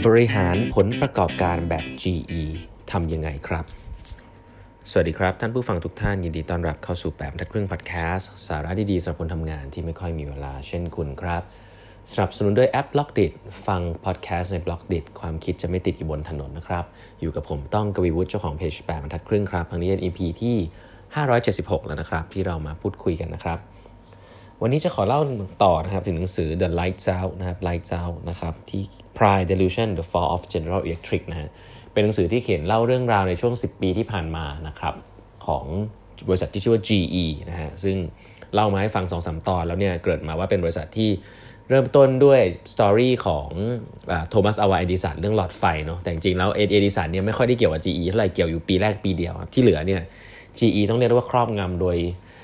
บริหารผลประกอบการแบบ GE ทำยังไงครับสวัสดีครับท่านผู้ฟังทุกท่านยินดีต้อนรับเข้าสู่8 บรรทัดครึ่งพอดแคสต์สาระดีๆสำหรับคนทำงานที่ไม่ค่อยมีเวลาเช่นคุณครับสนับสนุนด้วยแอป Blockdit ฟังพอดแคสต์ใน Blockdit ความคิดจะไม่ติดอยู่บนถนนนะครับอยู่กับผมต้องกวีวุฒิเจ้าของเพจ8 บรรทัดครึ่งครับครั้งนี้เป็น EP ที่576แล้วนะครับที่เรามาพูดคุยกันนะครับวันนี้จะขอเล่าต่อนะครับถึงหนังสือ The Lights Out นะครับ Lights Out นะครับที่ Pride Delusion The Fall of General Electric นะฮะเป็นหนังสือที่เขียนเล่าเรื่องราวในช่วง10 ปีที่ผ่านมานะครับของบริษัทที่ชื่อว่า GE นะฮะซึ่งเล่ามาให้ฟัง 2-3 ตอนแล้วเนี่ยเกิดมาว่าเป็นบริษัทที่เริ่มต้นด้วยสตอรี่ของโทมัสอัลวา เอดิสันเรื่องหลอดไฟเนาะแต่จริงๆแล้วเอดิสันเนี่ยไม่ค่อยได้เกี่ยวกับ GE เท่าไหร่เกี่ยวอยู่ปีแรกปีเดียวครับที่เหลือเนี่ย GE ต้องเรียกว่าครอบงำโดย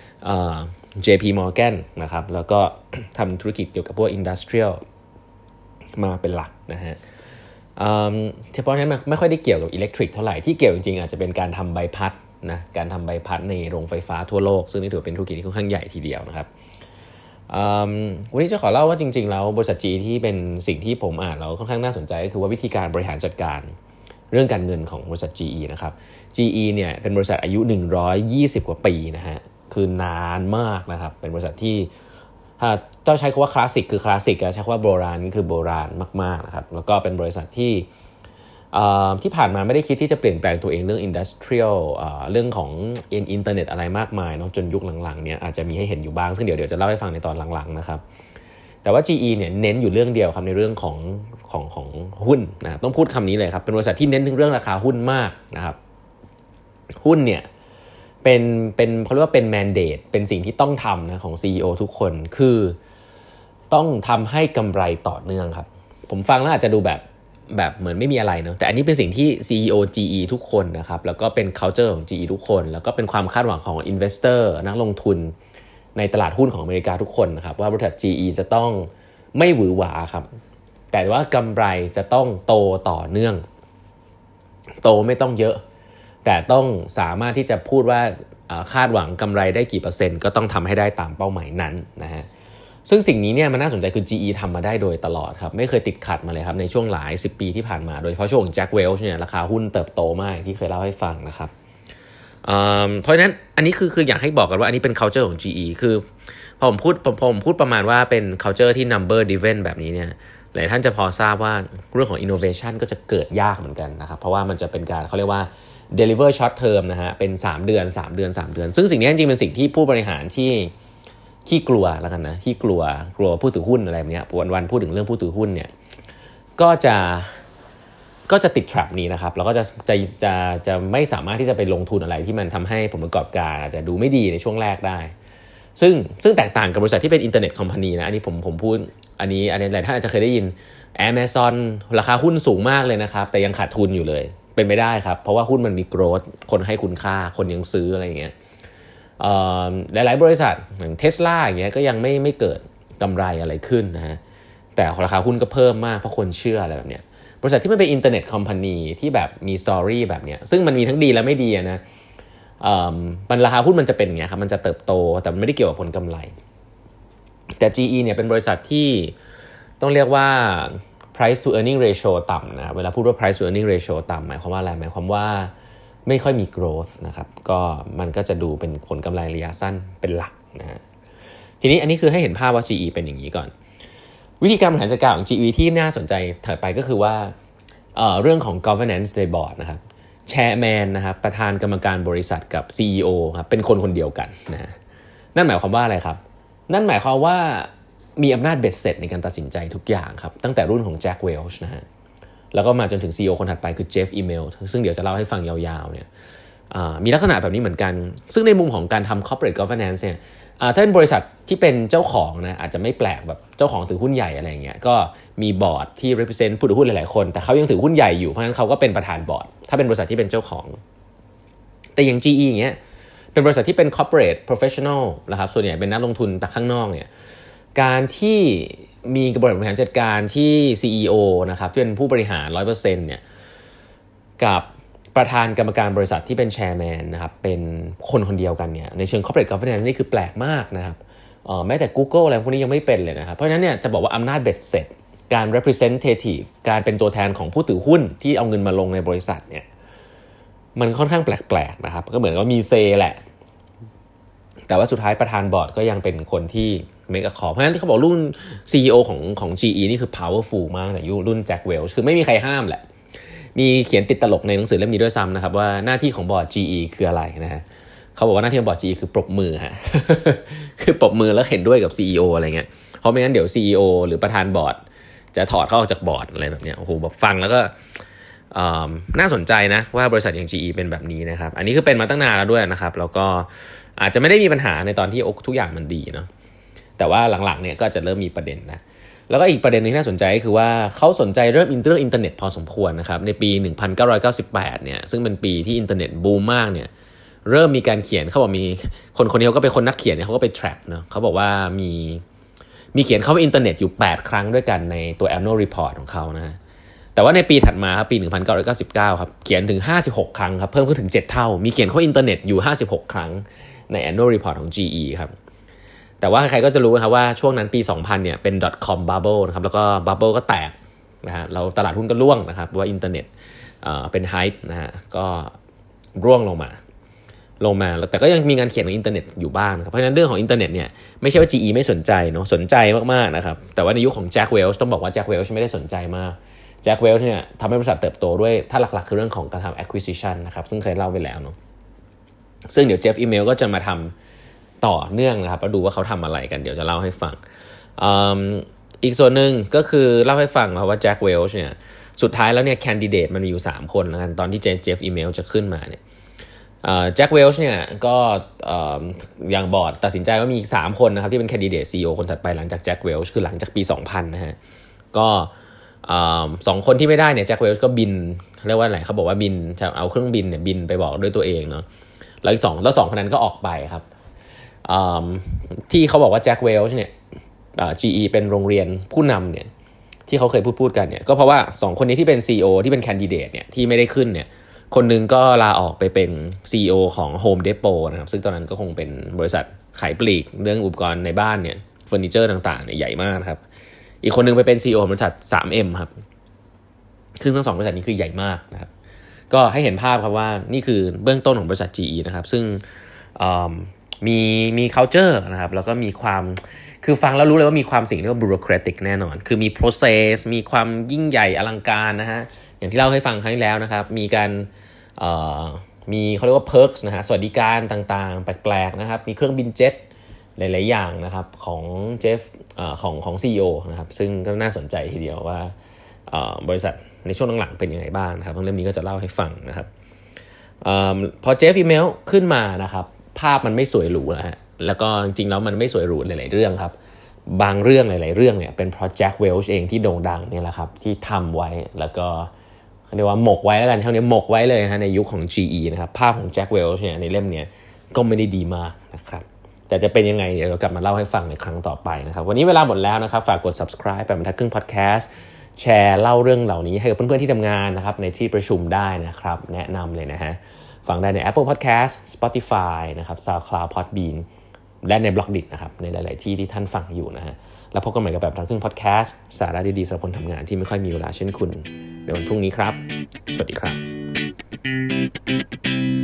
JP Morgan นะครับแล้วก็ทำธุรกิจเกี่ยวกับพวก Industrial มาเป็นหลักนะฮะเฉพาะนั้นมันไม่ค่อยได้เกี่ยวกับอิเล็กทริกเท่าไหร่ที่เกี่ยวจริงๆอาจจะเป็นการทำใบพัดนะการทำใบพัดในโรงไฟฟ้าทั่วโลกซึ่งนี่ถือเป็นธุรกิจที่ค่อนข้างใหญ่ทีเดียวนะครับวันนี้จะขอเล่าว่าจริงๆแล้วบริษัท GE ที่เป็นสิ่งที่ผมอ่านแล้วค่อนข้างน่าสนใจก็คือว่าวิธีการบริหารจัดการเรื่องการเงินของบริษัท GE นะครับ GE เนี่ยเป็นบริษัทอายุ120 กว่าปีนะฮะคือนานมากนะครับเป็นบริษัทที่ถ้าต้องใช้คำว่าคลาสสิกคือคลาสสิกใช้คำว่าโบราณนี่คือโบราณมากๆนะครับแล้วก็เป็นบริษัทที่ผ่านมาไม่ได้คิดที่จะเปลี่ยนแปลงตัวเองเรื่อง industrial เรื่องของอินเทอร์เน็ตอะไรมากมายเนาะจนยุคหลังๆเนี่ยอาจจะมีให้เห็นอยู่บ้างซึ่งเดี๋ยวจะเล่าให้ฟังในตอนหลังๆนะครับแต่ว่า GE เนี่ยเน้นอยู่เรื่องเดียวครับในเรื่องของหุ้นนะต้องพูดคำนี้เลยครับเป็นบริษัทที่เน้นถึงเรื่องราคาหุ้นมากนะครับหุ้นเนี่ยเป็นเขาเรียกว่าเป็นแมนเดตเป็นสิ่งที่ต้องทำนะของ CEO ทุกคนคือต้องทำให้กำไรต่อเนื่องครับผมฟังแล้วอาจจะดูแบบเหมือนไม่มีอะไรเนาะแต่อันนี้เป็นสิ่งที่ CEO GE ทุกคนนะครับแล้วก็เป็น culture ของ GE ทุกคนแล้วก็เป็นความคาดหวังของ investor นักลงทุนในตลาดหุ้นของอเมริกาทุกคนนะครับว่าบริษัท GE จะต้องไม่หวือหวาครับแต่ว่ากำไรจะต้องโตต่อเนื่องโตไม่ต้องเยอะแต่ต้องสามารถที่จะพูดว่าคาดหวังกำไรได้กี่เปอร์เซ็นต์ก็ต้องทำให้ได้ตามเป้าหมายนั้นนะฮะซึ่งสิ่งนี้เนี่ยมันน่าสนใจคือ GE ทำมาได้โดยตลอดครับไม่เคยติดขัดมาเลยครับในช่วงหลาย10 ปีที่ผ่านมาโดยเฉพาะช่วงแจ็คเวลช์เนี่ยราคาหุ้นเติบโตมากที่เคยเล่าให้ฟังนะครับเพราะฉะนั้นอันนี้คืออยากให้บอกกันว่าอันนี้เป็น culture ของ GE คือพอผมพูดประมาณว่าเป็น culture ที่ number driven แบบนี้เนี่ยหลายท่านจะพอทราบว่าเรื่องของ innovation ก็จะเกิดยากเหมือนกันนะครับเพราะว่ามันจะเป็นการเขาเรียกว่า deliver short term นะฮะเป็น3 เดือนซึ่งสิ่งนี้จริงๆเป็นสิ่งที่ผู้บริหารที่กลัวแล้วกันนะที่กลัวผู้ถือหุ้นอะไรแบบนี้วันพูดถึงเรื่องผู้ถือหุ้นเนี่ยก็จะติด trap นี้นะครับแล้วก็จะไม่สามารถที่จะไปลงทุนอะไรที่มันทำให้ผลประกอบการอาจจะดูไม่ดีในช่วงแรกได้ซึ่งแตกต่างกับบริษัทที่เป็นอินเทอร์เน็ตคอมพานีนะอันนี้ผมพูดอันนี้หลายท่านอาจจะเคยได้ยิน Amazon ราคาหุ้นสูงมากเลยนะครับแต่ยังขาดทุนอยู่เลยเป็นไม่ได้ครับเพราะว่าหุ้นมันมี growth คนให้คุณค่าคนยังซื้ออะไรอย่างเงี้ยหลายๆบริษัทอย่าง Tesla อย่างเงี้ยก็ยังไม่เกิดกำไรอะไรขึ้นนะฮะแต่ราคาหุ้นก็เพิ่มมากเพราะคนเชื่ออะไรแบบเนี้ยบริษัทที่มันเป็นอินเทอร์เน็ตคอมพานีที่แบบมีสตอรี่แบบเนี้ยซึ่งมันมีทั้งดีและไม่ดีนะมันราคาหุ้นมันจะเป็นอย่างเงี้ยครับมันจะเติบโตแต่มันไม่ได้เกี่ยวกับผลกำไรแต่ GE เนี่ยเป็นบริษัทที่ต้องเรียกว่า price to earning ratio ต่ำนะเวลาพูดว่า price to earning ratio ต่ำหมายความว่าอะไรหมายความว่าไม่ค่อยมี growth นะครับก็มันก็จะดูเป็นผลกำไรระยะสั้นเป็นหลักนะฮะทีนี้อันนี้คือให้เห็นภาพว่า GE เป็นอย่างนี้ก่อนวิธีการบริหารจัดการของ GE ที่น่าสนใจถัดไปก็คือว่าเรื่องของ governance ในบอร์ดนะครับแชร์แมนนะครับประธานกรรมการบริษัทกับ CEO ครับเป็นคนเดียวกันนะนั่นหมายความว่าอะไรครับนั่นหมายความว่ามีอำนาจเบ็ดเสร็จในการตัดสินใจทุกอย่างครับตั้งแต่รุ่นของแจ็คเวลช์นะฮะแล้วก็มาจนถึง CEO คนถัดไปคือเจฟอีเมลซึ่งเดี๋ยวจะเล่าให้ฟังยาวๆเนี่ยมีลักษณะแบบนี้เหมือนกันซึ่งในมุมของการทำ corporate governance เนี่ยถ้าเป็นบริษัทที่เป็นเจ้าของนะอาจจะไม่แปลกแบบเจ้าของถือหุ้นใหญ่อะไรอย่างเงี้ยก็มีบอร์ดที่ represent ผู้ถือหุ้นหลายๆคนแต่เขายังถือหุ้นใหญ่อยู่เพราะฉะนั้นเขาก็เป็นประธานบอร์ดถ้าเป็นบริษัทที่เป็นเจ้าของแต่อย่าง GE อย่างเงี้ยเป็นบริษัทที่เป็น corporate professional นะครับส่วนใหญ่เป็นนักลงทุนจากข้างนอกเนี่ยการที่มีกระบวนการบริหารจัดการที่ CEO นะครับที่เป็นผู้บริหาร 100% เนี่ยกับประธานกรรมการบริษัทที่เป็นแชร์แมนนะครับเป็นคนเดียวกันเนี่ยในเชิง corporate governance นี่คือแปลกมากนะครับแม้แต่ Google อะไรพวกนี้ยังไม่เป็นเลยนะครับเพราะฉะนั้นเนี่ยจะบอกว่าอำนาจเบ็ดเสร็จการ representative การเป็นตัวแทนของผู้ถือหุ้นที่เอาเงินมาลงในบริษัทเนี่ยมันค่อนข้างแปลกๆนะครับก็เหมือนว่ามีเซแหละแต่ว่าสุดท้ายประธานบอร์ดก็ยังเป็นคนที่ make a call เพราะฉะนั้นที่เขาบอกรุ่น CEO ของ GE นี่คือ powerful มากแต่รุ่นแจ็คเวลช์คือไม่มีใครห้ามแหละมีเขียนติดตลกในหนังสือเล่มนี้ด้วยซ้ำนะครับว่าหน้าที่ของบอร์ด GE คืออะไรนะฮะเขาบอกว่าหน้าที่ของบอร์ด GE คือปรบมือฮะ คือปรบมือแล้วเห็นด้วยกับ CEO อะไรเงี้ยเพราะไม่งั้นเดี๋ยว CEO หรือประธานบอร์ดจะถอดเขาออกจากบอร์ดอะไรแบบเนี้ยโอ้โหแบบฟังแล้วก็น่าสนใจนะว่าบริษัทอย่าง GE เป็นแบบนี้นะครับอันนี้คือเป็นมาตั้งนานแล้วด้วยนะครับแล้วก็อาจจะไม่ได้มีปัญหาในตอนที่ทุกอย่างมันดีเนาะแต่ว่าหลังๆเนี่ยก็จะเริ่มมีประเด็นนะแล้วก็อีกประเด็นนึงที่น่าสนใจก็คือว่าเขาสนใจเรื่องอินเทอร์เน็ตพอสมควรนะครับในปี 1998 เนี่ยซึ่งเป็นปีที่อินเทอร์เน็ตบูมมากเนี่ยเริ่มมีการเขียนเขาบอกมีคนนี้เขาก็เป็นคนนักเขียนเนี่ยเขาก็ไป track เนาะเขาบอกว่ามีเขียนคำว่าอินเทอร์เน็ตอยู่8ครั้งด้วยกันในตัว annual report ของเขานะฮะแต่ว่าในปีถัดมาครับปี 1999 ครับเขียนถึง56ครั้งครับเพิ่มขึ้นถึง7เท่ามีเขียนคำว่าอินเทอร์เน็ตอยู่56ครั้งใน annual report ของ GE ครับแต่ว่าใครๆก็จะรู้นะครับว่าช่วงนั้นปี 2000 เนี่ยเป็น .com bubble นะครับแล้วก็ bubble ก็แตกนะฮะเราตลาดหุ้นก็ร่วงนะครับว่าอินเทอร์เน็ตเป็น hype นะฮะก็ร่วงลงมาแต่ก็ยังมีงานเขียนของอินเทอร์เน็ตอยู่บ้างนะครับเพราะฉะนั้นเรื่องของอินเทอร์เน็ตเนี่ยไม่ใช่ว่า GE ไม่สนใจเนาะสนใจมากๆนะครับแต่ว่าในยุคของแจ็คเวลช์ต้องบอกว่าแจ็คเวลช์ไม่ได้สนใจมากแจ็คเวลช์เนี่ยทำให้บริษัทเติบโตด้วยถ้าหลักๆคือเรื่องของการทำ acquisition นะครับซึ่งเคยเล่าไปแล้วเนาะซึ่งเดี๋ยวเจฟอีเมลก็จะมาทำต่อเนื่องนะครับแล้วดูว่าเขาทำอะไรกันเดี๋ยวจะเล่าให้ฟังอีกส่วนหนึ่งก็คือเล่าให้ฟังว่าแจ็คเวลช์เนี่ยสุดท้ายแล้วเนี่ยแคนดิเดตมันมีอยู่3คนแล้วกันตอนที่เจฟอีเมลจะขึ้นมาเนี่ยแจ็คเวลช์เนี่ยก็อย่างบอร์ดตัดสินใจว่ามีอีก3คนนะครับที่เป็นแคนดิเดต CEO คนถัดไปหลังจากแจ็คเวลช์คือหลังจากปี 2000 นะฮะก็2คนที่ไม่ได้เนี่ยแจ็คเวลช์ก็บินเรียกว่าอะไรเขาบอกว่าบินจะเอาเครื่องบินเนี่ยบินไปบอกด้วยตัวเองเนาะแล้วอีก2คนนั้นก็ออกไปครับที่เขาบอกว่าแจ็คเวลช์เนี่ยGE เป็นโรงเรียนผู้นำเนี่ยที่เขาเคยพูดกันเนี่ยก็เพราะว่า2คนนี้ที่เป็น CEO ที่เป็นแคนดิเดตเนี่ยที่ไม่ได้ขึ้นเนี่ยคนนึงก็ลาออกไปเป็น CEO ของ Home Depot นะครับซึ่งตอนนั้นก็คงเป็นบริษัทขายปลีกเรื่องอุปกรณ์ในบ้านเนี่ยเฟอร์นิเจอร์ต่างๆเนี่ยใหญ่มากนะครับอีกคนนึงไปเป็น CEO ของบริษัท 3M ครับซึ่งทั้ง2บริษัทนี้คือใหญ่มากนะครับก็ให้เห็นภาพครับว่านี่คือเบื้องต้นของบริษัท GE นะครับซึ่งมี culture นะครับแล้วก็มีความคือฟังแล้วรู้เลยว่ามีความสิ่งที่เรียกว่า bureaucratic แน่นอนคือมี process มีความยิ่งใหญ่อลังการนะฮะอย่างที่เล่าให้ฟังครั้งที่แล้วนะครับมีการมีเขาเรียกว่า perks นะฮะสวัสดิการต่างๆแปลกๆนะครับมีเครื่องบินเจ็ตหลายๆอย่างนะครับของเจฟของ CEO นะครับซึ่งก็น่าสนใจทีเดียวว่าบริษัทในช่วงหลังๆเป็นยังไงบ้างนะครับเรื่องนี้ก็จะเล่าให้ฟังนะครับพอเจฟอีเมลขึ้นมานะครับภาพมันไม่สวยหรูนะฮะแล้วก็จริงๆแล้วมันไม่สวยหรูหลายๆเรื่องครับบางเรื่องหลายๆเรื่องเนี่ยเป็นเพราะแจ็คเวลช์เองที่โด่งดังเนี่ยแหละครับที่ทำไว้แล้วก็เรียกว่าหมกไว้แล้วกันช่วงนี้หมกไว้เลยนะในยุคของ GE นะครับภาพของแจ็คเวลช์เนี่ยในเล่มเนี้ยก็ไม่ได้ดีมากนะครับแต่จะเป็นยังไงเดี๋ยวเรากลับมาเล่าให้ฟังในครั้งต่อไปนะครับวันนี้เวลาหมดแล้วนะครับฝากกด subscribe แบบบรรทัดครึ่ง podcast แชร์เล่าเรื่องเหล่านี้ให้กับเพื่อนๆที่ทำงานนะครับในที่ประชุมได้นะครับแนะนำเลยนะฮะฟังได้ใน Apple Podcast Spotify นะครับ SoundCloud Podbean และใน Blogdit นะครับในหลายๆที่ที่ท่านฟังอยู่นะฮะแล้วพบกันใหม่กับแบบบรรทัดครึ่ง podcast สาระดีๆสำหรับคนทำงานที่ไม่ค่อยมีเวลาเช่นคุณในวันพรุ่งนี้ครับสวัสดีครับ